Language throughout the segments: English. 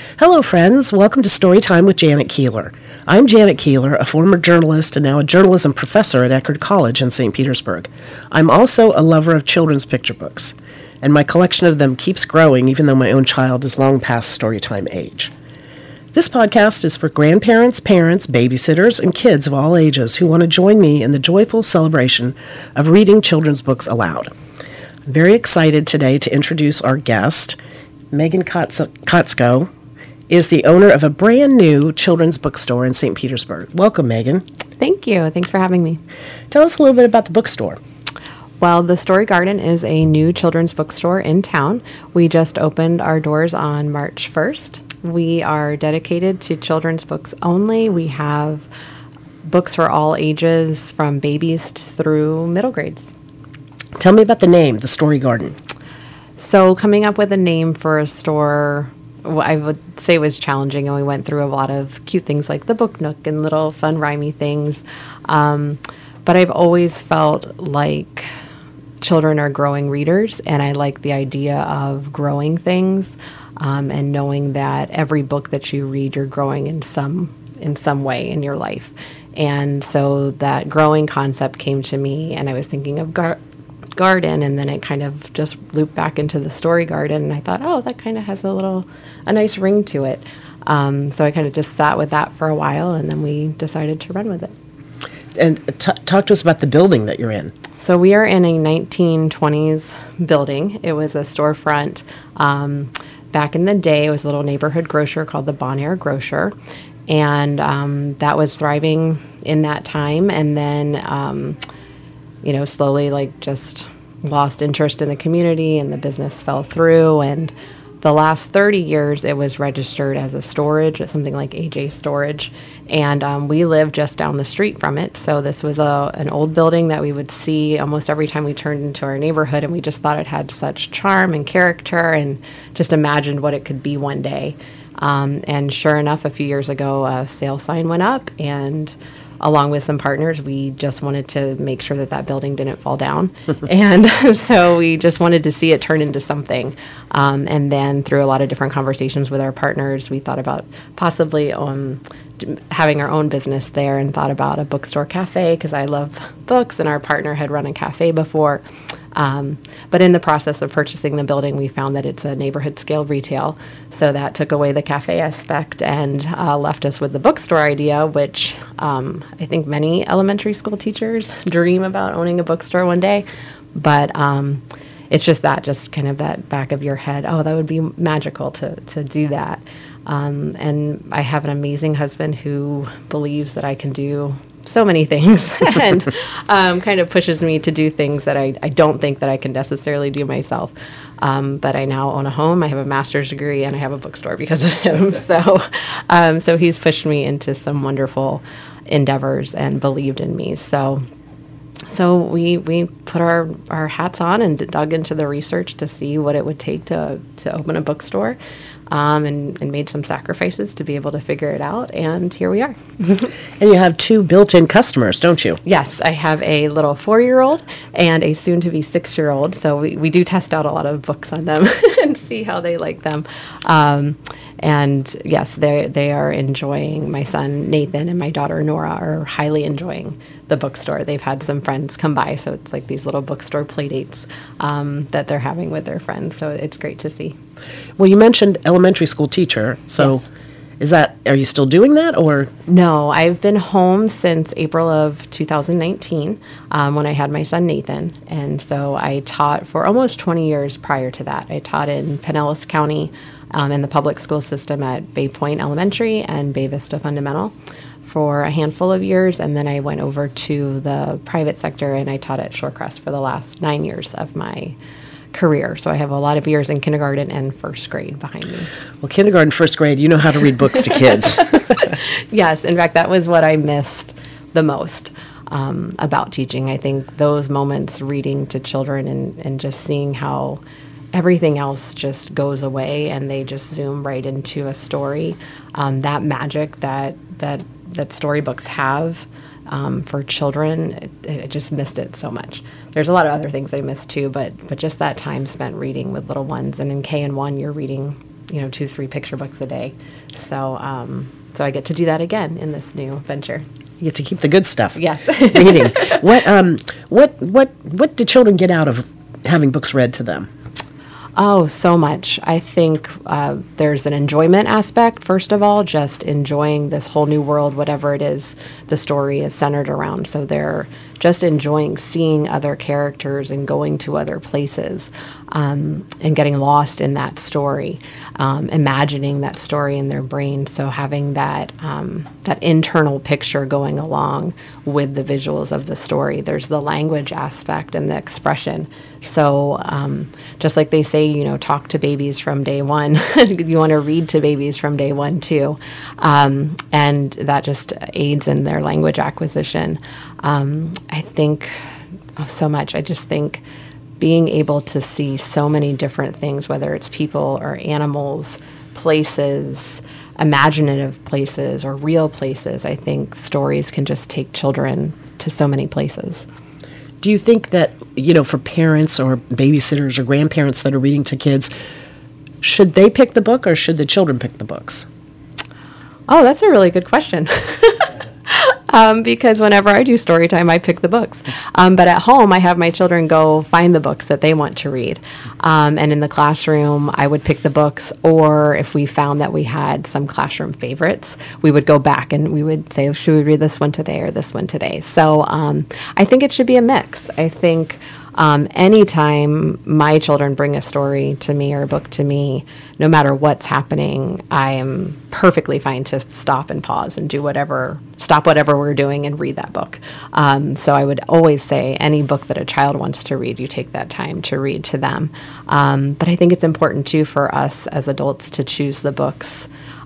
Hello, friends. Welcome to Storytime with Janet Keeler. I'm Janet Keeler, a former journalist and now a journalism professor at Eckerd College in St. Petersburg. I'm also a lover of children's picture books, and my collection of them keeps growing even though my own child is long past storytime age. This podcast is for grandparents, parents, babysitters, and kids of all ages who want to join me in the joyful celebration of reading children's books aloud. I'm very excited today to introduce our guest. Megan Kotsko is the owner of a brand new children's bookstore in St. Petersburg. Welcome, Megan. Thank you. Thanks for having me. Tell us a little bit about the bookstore. Well, the Story Garden is a new children's bookstore in town. We just opened our doors on March 1st. We are dedicated to children's books only. We have books for all ages, from babies through middle grades. Tell me about the name, the Story Garden. So coming up with a name for a store, I would say, was challenging, and we went through a lot of cute things like the Book Nook and little fun rhymey things. But I've always felt like children are growing readers, and I like the idea of growing things and knowing that every book that you read, you're growing in some way in your life. And so that growing concept came to me, and I was thinking of garden, and then it kind of just looped back into the Story Garden, and I thought, oh, that kind of has a nice ring to it. So I kind of just sat with that for a while, and then we decided to run with it. And talk to us about the building that you're in. So we are in a 1920s building. It was a storefront. Back in the day, it was a little neighborhood grocer called the Bon Air Grocer, and that was thriving in that time, and then slowly just lost interest in the community, and the business fell through. And the last 30 years, it was registered as a storage, something like AJ Storage. And we live just down the street from it. So this was an old building that we would see almost every time we turned into our neighborhood. And we just thought it had such charm and character, and just imagined what it could be one day. And sure enough, a few years ago, a sale sign went up, and along with some partners, we just wanted to make sure that building didn't fall down. And so we just wanted to see it turn into something. And then through a lot of different conversations with our partners, we thought about possibly having our own business there, and thought about a bookstore cafe, because I love books, and our partner had run a cafe before. But in the process of purchasing the building, we found that it's a neighborhood scale retail. So that took away the cafe aspect and left us with the bookstore idea, which I think many elementary school teachers dream about owning a bookstore one day. But it's just kind of that back of your head, oh, that would be magical to do that. And I have an amazing husband who believes that I can do so many things, and kind of pushes me to do things that I don't think that I can necessarily do myself. But I now own a home, I have a master's degree, and I have a bookstore because of him. So he's pushed me into some wonderful endeavors and believed in me. So we put our hats on and dug into the research to see what it would take to open a bookstore. And made some sacrifices to be able to figure it out, and here we are. And you have 2 built-in customers, don't you? Yes, I have a little 4-year-old and a soon-to-be 6-year-old, so we do test out a lot of books on them and see how they like them. And yes, they are enjoying. My son Nathan and my daughter Nora are highly enjoying the bookstore. They've had some friends come by, so it's like these little bookstore play dates that they're having with their friends, so it's great to see. Well, you mentioned elementary school teacher, so yes. Are you still doing that, or? No, I've been home since April of 2019 when I had my son Nathan, and so I taught for almost 20 years prior to that. I taught in Pinellas County in the public school system at Bay Point Elementary and Bay Vista Fundamental for a handful of years, and then I went over to the private sector, and I taught at Shorecrest for the last 9 years of my career. So I have a lot of years in kindergarten and first grade behind me. Well, kindergarten, first grade, you know how to read books to kids. Yes. In fact, that was what I missed the most about teaching. I think those moments reading to children and just seeing how everything else just goes away and they just zoom right into a story, that magic that storybooks have for children, I just missed it so much. There's a lot of other things I missed too, but just that time spent reading with little ones. And in K&1, you're reading 2-3 picture books a day. So so I get to do that again in this new venture. You get to keep the good stuff. Yes. Reading. What do children get out of having books read to them? Oh, so much. I think there's an enjoyment aspect, first of all, just enjoying this whole new world, whatever it is the story is centered around. So they're just enjoying seeing other characters and going to other places and getting lost in that story, imagining that story in their brain. So having that internal picture going along with the visuals of the story. There's the language aspect and the expression. So just like they say, talk to babies from day one. You want to read to babies from day one too. And that just aids in their language acquisition. I think so much. I just think being able to see so many different things, whether it's people or animals, places, imaginative places or real places, I think stories can just take children to so many places. Do you think that, for parents or babysitters or grandparents that are reading to kids, should they pick the book or should the children pick the books? Oh, that's a really good question. Because whenever I do story time, I pick the books. But at home, I have my children go find the books that they want to read. And in the classroom, I would pick the books, or if we found that we had some classroom favorites, we would go back and we would say, should we read this one today or this one today? So I think it should be a mix. I think anytime my children bring a story to me or a book to me, no matter what's happening, I am perfectly fine to stop and pause and stop whatever we're doing and read that book. So I would always say any book that a child wants to read, you take that time to read to them. But I think it's important too for us as adults to choose the books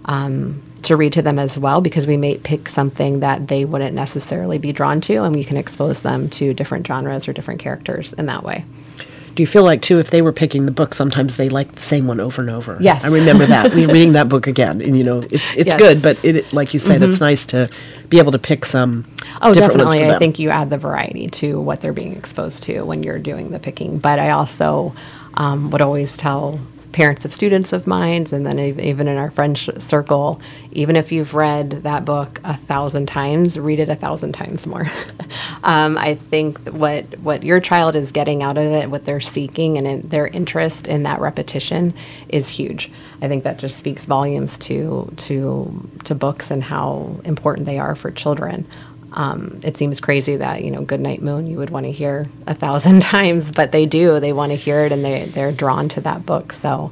to read to them as well, because we may pick something that they wouldn't necessarily be drawn to, and we can expose them to different genres or different characters in that way. Do you feel like, too, if they were picking the book, sometimes they like the same one over and over? Yes. I remember that. Reading that book again. And, it's yes. Good, but like you said, it's nice to be able to pick some different ones for them. I think you add the variety to what they're being exposed to when you're doing the picking. But I also would always tell parents of students of mine, and then even in our friend circle, even if you've read that book 1,000 times, read it 1,000 times more. I think what your child is getting out of it, what they're seeking, and their interest in that repetition is huge. I think that just speaks volumes to books and how important they are for children. It seems crazy that, Goodnight Moon, you would want to hear 1,000 times, but they do. They want to hear it, and they're drawn to that book. So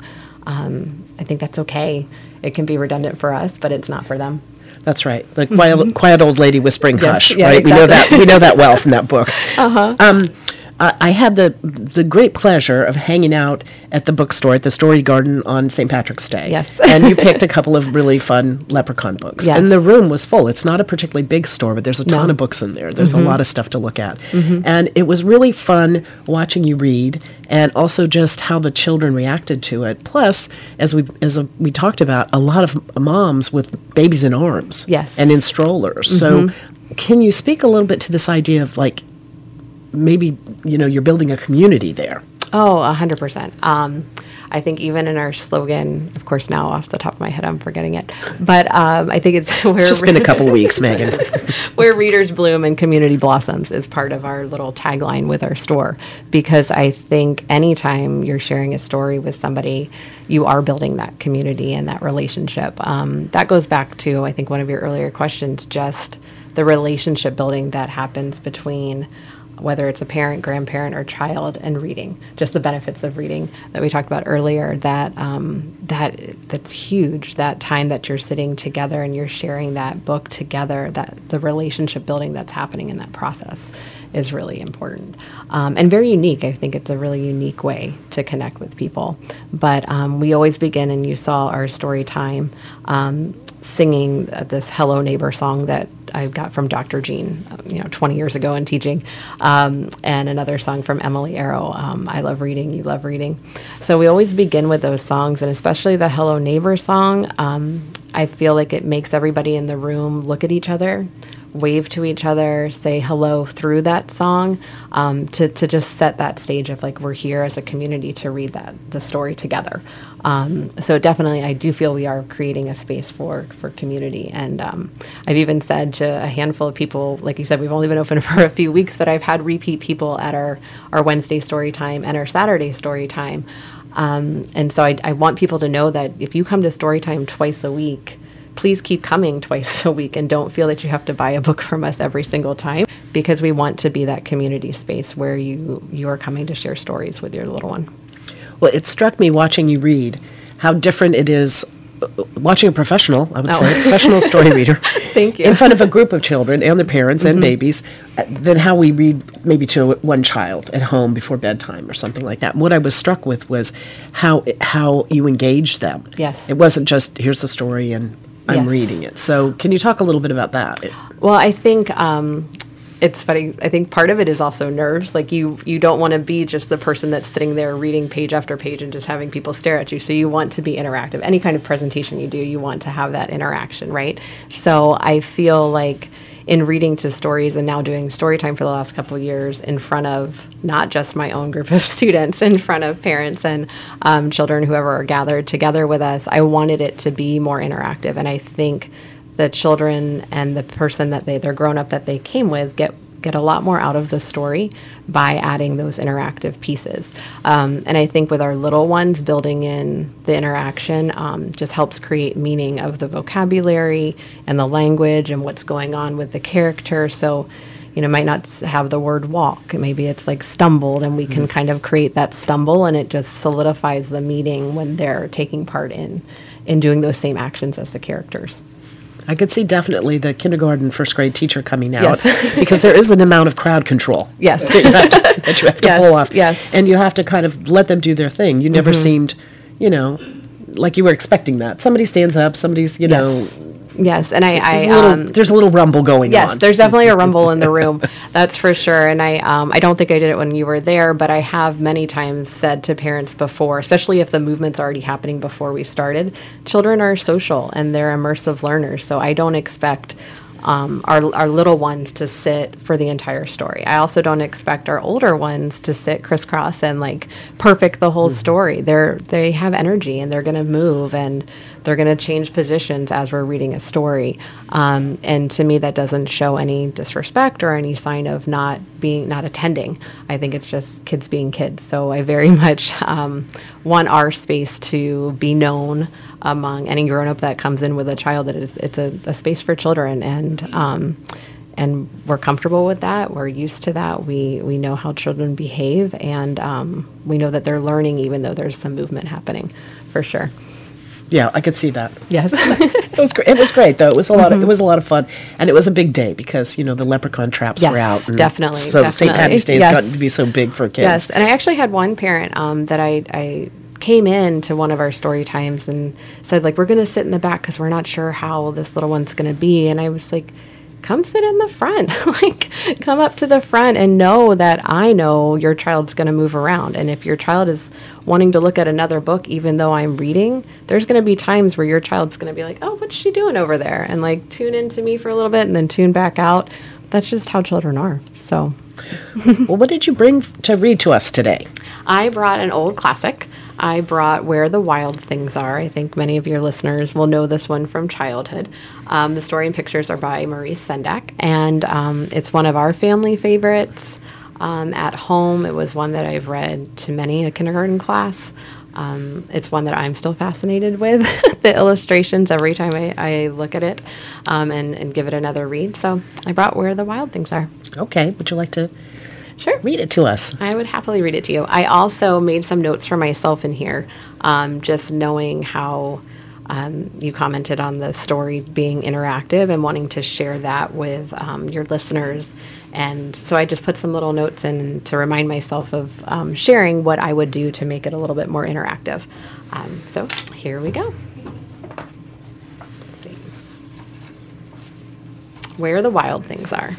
I think that's okay. It can be redundant for us, but it's not for them. That's right. The quiet old lady whispering hush, yeah, right? Exactly. We know that well from that book. Uh-huh. I had the great pleasure of hanging out at the bookstore at the Story Garden on St. Patrick's Day. Yes. And you picked a couple of really fun Leprechaun books. Yes. And the room was full. It's not a particularly big store, but there's a ton of books in there. There's a lot of stuff to look at. And it was really fun watching you read, and also just how the children reacted to it. Plus, as we talked about, a lot of moms with babies in arms. Yes. And in strollers. So can you speak a little bit to this idea of, like, maybe, you're building a community there? Oh, 100%. I think even in our slogan, of course, now off the top of my head, I'm forgetting it. But I think it's just been a couple of weeks, Megan. Where readers bloom and community blossoms is part of our little tagline with our store. Because I think anytime you're sharing a story with somebody, you are building that community and that relationship. That goes back to, I think, one of your earlier questions, just the relationship building that happens between whether it's a parent, grandparent, or child, and reading. Just the benefits of reading that we talked about earlier, that's huge. That time that you're sitting together and you're sharing that book together, that the relationship building that's happening in that process is really important. And very unique. I think it's a really unique way to connect with people. But we always begin, and you saw our story time, singing this Hello Neighbor song that I got from Dr. Jean, 20 years ago in teaching, and another song from Emily Arrow, I love reading, you love reading. So we always begin with those songs, and especially the Hello Neighbor song, I feel like it makes everybody in the room look at each other wave to each other, say hello through that song, to just set that stage of like we're here as a community to read the story together. So definitely, I do feel we are creating a space for community. And I've even said to a handful of people, like you said, we've only been open for a few weeks, but I've had repeat people at our Wednesday story time and our Saturday story time. And so I want people to know that if you come to story time twice a week, please keep coming twice a week and don't feel that you have to buy a book from us every single time, because we want to be that community space where you are coming to share stories with your little one. Well, it struck me watching you read how different it is watching a professional, I would say, a professional story reader. Thank you. In front of a group of children and their parents and babies, than how we read maybe to one child at home before bedtime or something like that. And what I was struck with was how you engaged them. Yes. It wasn't just, here's the story and I'm Yes. reading it. So can you talk a little bit about that? Well, I think it's funny. I think part of it is also nerves. Like you don't want to be just the person that's sitting there reading page after page and just having people stare at you. So you want to be interactive. Any kind of presentation you do, you want to have that interaction, right? So I feel like in reading to stories and now doing story time for the last couple of years in front of not just my own group of students, in front of parents and children, whoever are gathered together with us, I wanted it to be more interactive. And I think the children and the person that they're grown up that they came with get a lot more out of the story by adding those interactive pieces. And I think with our little ones, building in the interaction just helps create meaning of the vocabulary and the language and what's going on with the character. So, might not have the word walk. Maybe it's like stumbled, and we can kind of create that stumble, and it just solidifies the meaning when they're taking part in doing those same actions as the characters. I could see definitely the kindergarten, first grade teacher coming out Yes. because there is an amount of crowd control. Yes. that you have to Yes, pull off. yes. And you have to kind of let them do their thing. You never seemed, like you were expecting that. Somebody stands up, somebody's, Yes, and there's a little rumble going on. Yes, there's definitely a rumble in the room, that's for sure. And I don't think I did it when you were there, but I have many times said to parents before, especially if the movement's already happening before we started, children are social and they're immersive learners, so I don't expect our little ones to sit for the entire story. I also don't expect our older ones to sit crisscross and like perfect the whole story. They have energy and they're going to move and they're going to change positions as we're reading a story. And to me, that doesn't show any disrespect or any sign of not attending. I think it's just kids being kids. So I very much want our space to be known among any grown-up that comes in with a child, that it's a space for children, and we're comfortable with that. We're used to that. We know how children behave, and we know that they're learning even though there's some movement happening, for sure. Yeah, I could see that. Yes. It was great. It was great, though. It was a lot. It was a lot of fun, and it was a big day because the leprechaun traps were out. And definitely. So St. Patty's Day has gotten to be so big for kids. Yes, and I actually had one parent that I came in to one of our story times and said, like, we're going to sit in the back because we're not sure how this little one's going to be. And I was like, come sit in the front. Like, come up to the front and know that I know your child's going to move around. And if your child is wanting to look at another book, even though I'm reading, there's going to be times where your child's going to be like, oh, what's she doing over there? And like tune into me for a little bit and then tune back out. That's just how children are. So, well, what did you bring to read to us today? I brought an old classic. I brought Where the Wild Things Are. I think many of your listeners will know this one from childhood. The story and pictures are by Maurice Sendak, and it's one of our family favorites. At home, it was one that I've read to many a kindergarten class. It's one that I'm still fascinated with, the illustrations, every time I look at it and give it another read. So I brought Where the Wild Things Are. Okay. Would you like to Sure. read it to us? I would happily read it to you. I also made some notes for myself in here, just knowing how you commented on the story being interactive and wanting to share that with your listeners. And so I just put some little notes in to remind myself of sharing what I would do to make it a little bit more interactive. So here we go. Let's see. Where the Wild Things Are.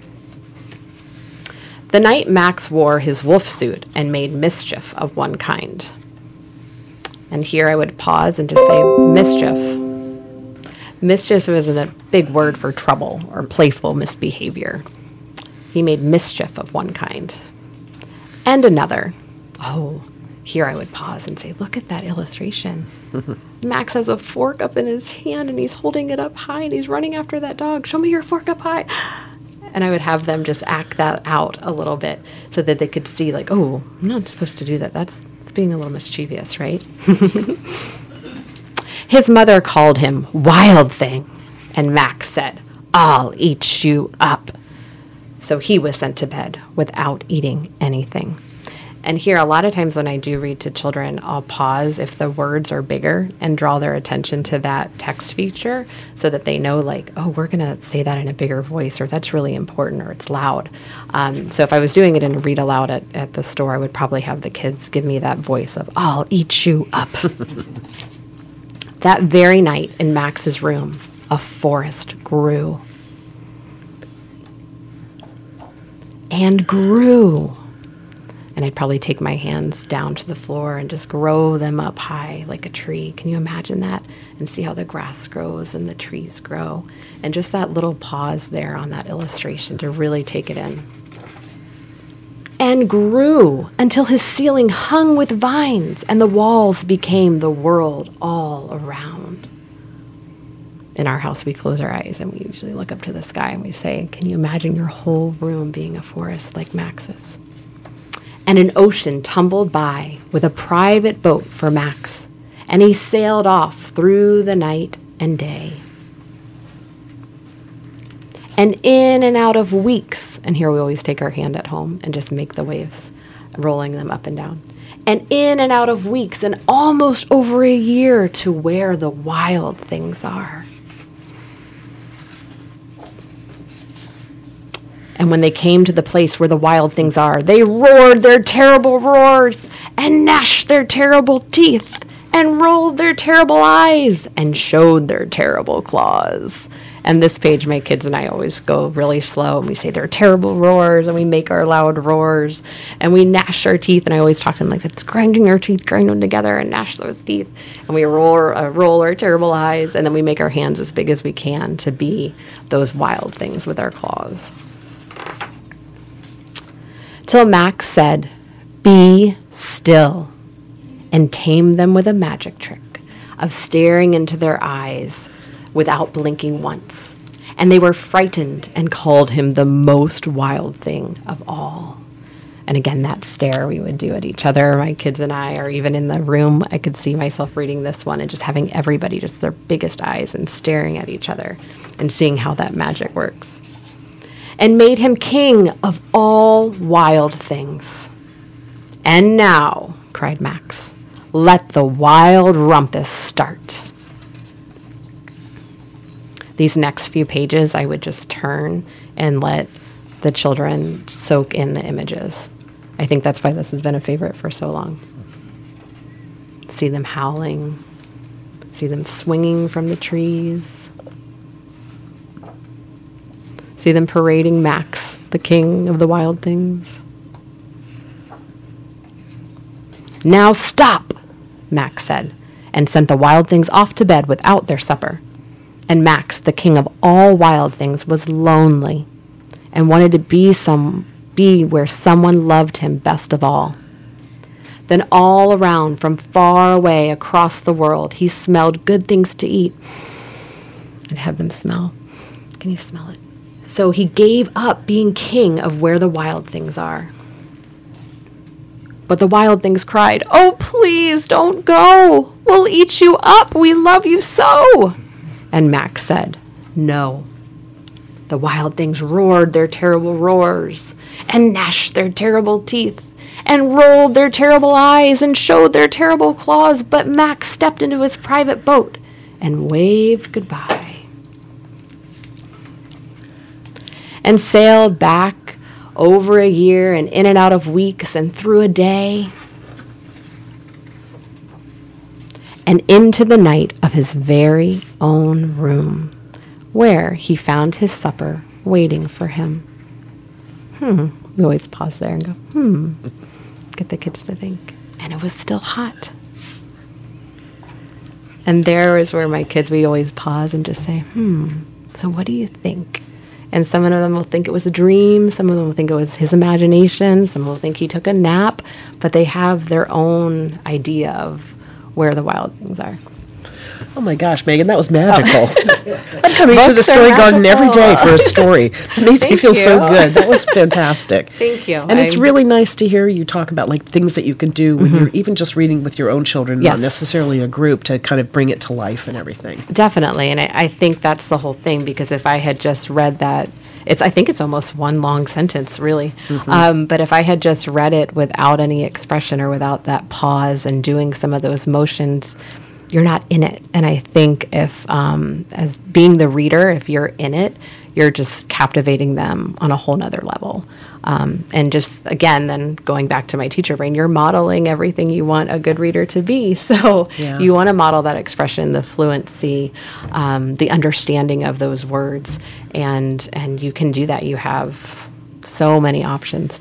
The night Max wore his wolf suit and made mischief of one kind. And here I would pause and just say mischief. Mischief was a big word for trouble or playful misbehavior. He made mischief of one kind and another. Oh, here I would pause and say, look at that illustration. Max has a fork up in his hand and he's holding it up high and he's running after that dog. Show me your fork up high. And I would have them just act that out a little bit so that they could see, like, oh, I'm not supposed to do that. It's being a little mischievous, right? His mother called him Wild Thing, and Max said, I'll eat you up. So he was sent to bed without eating anything. And here, a lot of times when I do read to children, I'll pause if the words are bigger and draw their attention to that text feature so that they know, like, oh, we're going to say that in a bigger voice, or that's really important, or it's loud. So if I was doing it in a read aloud at the store, I would probably have the kids give me that voice of, I'll eat you up. That very night in Max's room, a forest grew. And grew. And I'd probably take my hands down to the floor and just grow them up high like a tree. Can you imagine that? And see how the grass grows and the trees grow. And just that little pause there on that illustration to really take it in. And grew until his ceiling hung with vines and the walls became the world all around. In our house, we close our eyes and we usually look up to the sky and we say, can you imagine your whole room being a forest like Max's? And an ocean tumbled by with a private boat for Max, and he sailed off through the night and day. And in and out of weeks, and here we always take our hand at home and just make the waves, rolling them up and down. And in and out of weeks, and almost over a year to where the wild things are. And when they came to the place where the wild things are, they roared their terrible roars, and gnashed their terrible teeth, and rolled their terrible eyes, and showed their terrible claws. And this page, my kids and I always go really slow, and we say their terrible roars, and we make our loud roars, and we gnash our teeth, and I always talk to them like, it's grinding our teeth, grind them together, and gnash those teeth. And we roll our terrible eyes, and then we make our hands as big as we can to be those wild things with our claws. Till Max said, be still, and tamed them with a magic trick of staring into their eyes without blinking once. And they were frightened and called him the most wild thing of all. And again, that stare we would do at each other, my kids and I, or even in the room, I could see myself reading this one and just having everybody just their biggest eyes and staring at each other and seeing how that magic works. And made him king of all wild things. And now, cried Max, let the wild rumpus start. These next few pages, I would just turn and let the children soak in the images. I think that's why this has been a favorite for so long. See them howling, see them swinging from the trees. See them parading Max, the king of the wild things. Now stop, Max said, and sent the wild things off to bed without their supper. And Max, the king of all wild things, was lonely and wanted to be where someone loved him best of all. Then all around, from far away across the world, he smelled good things to eat and have them smell. Can you smell it? So he gave up being king of where the wild things are. But the wild things cried, oh, please don't go. We'll eat you up. We love you so. And Max said, no. The wild things roared their terrible roars and gnashed their terrible teeth and rolled their terrible eyes and showed their terrible claws. But Max stepped into his private boat and waved goodbye. And sailed back over a year and in and out of weeks and through a day and into the night of his very own room, where he found his supper waiting for him. We always pause there and go, get the kids to think. And it was still hot. And there is where my kids, we always pause and just say, so what do you think? And some of them will think it was a dream. Some of them will think it was his imagination. Some will think he took a nap. But they have their own idea of where the wild things are. Oh my gosh, Megan, that was magical. I'm coming to the Books are Story Garden every day magical. for a story. It makes me Thank feel so you. good. That was fantastic. Thank you. And it's really nice to hear you talk about like things that you can do when you're even just reading with your own children, Yes. not necessarily a group, to kind of bring it to life and everything. Definitely, and I think that's the whole thing, because if I had just read that, I think it's almost one long sentence, really. But if I had just read it without any expression or without that pause and doing some of those motions, you're not in it. And I think if, as being the reader, if you're in it, you're just captivating them on a whole nother level. And just, again, then going back to my teacher brain, you're modeling everything you want a good reader to be. So Yeah. you want to model that expression, the fluency, the understanding of those words. And you can do that. You have so many options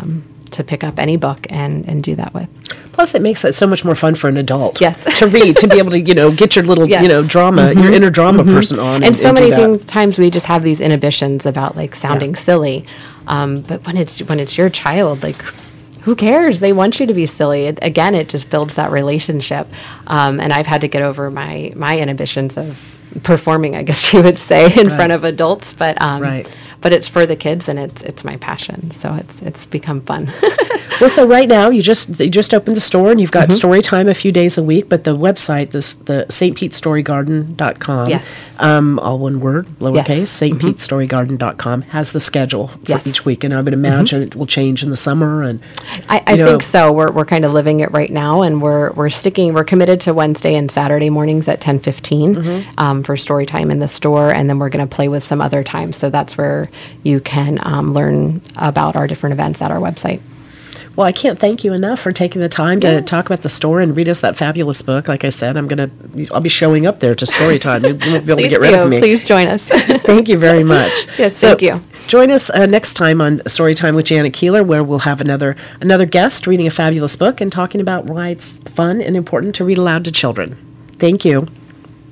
to pick up any book and do that with. Plus, it makes it so much more fun for an adult Yes. to read, to be able to, get your little, Yes. drama, your inner drama person on. And so do many that. times we just have these inhibitions about like sounding silly. But when it's your child, like, who cares? They want you to be silly. Again, it just builds that relationship. And I've had to get over my inhibitions of performing, I guess you would say, in front of adults. But Right. but it's for the kids, and it's my passion. So it's become fun. Well, so right now you just opened the store and you've got story time a few days a week, but the website, the stpetesstorygarden.com, Yes. All one word, lowercase, Yes. stpetesstorygarden.com has the schedule for Yes. each week, and I would imagine it will change in the summer. And I think so. We're kind of living it right now, and we're committed to Wednesday and Saturday mornings at 10:15 for story time in the store, and then we're going to play with some other times. So that's where you can learn about our different events at our website. Well, I can't thank you enough for taking the time to talk about the store and read us that fabulous book. Like I said, I'll be showing up there to story time. You won't be able to get rid of me. Please join us. Thank you very much. Yes, So, thank you. Join us next time on Storytime with Janet Keeler, where we'll have another guest reading a fabulous book and talking about why it's fun and important to read aloud to children. Thank you.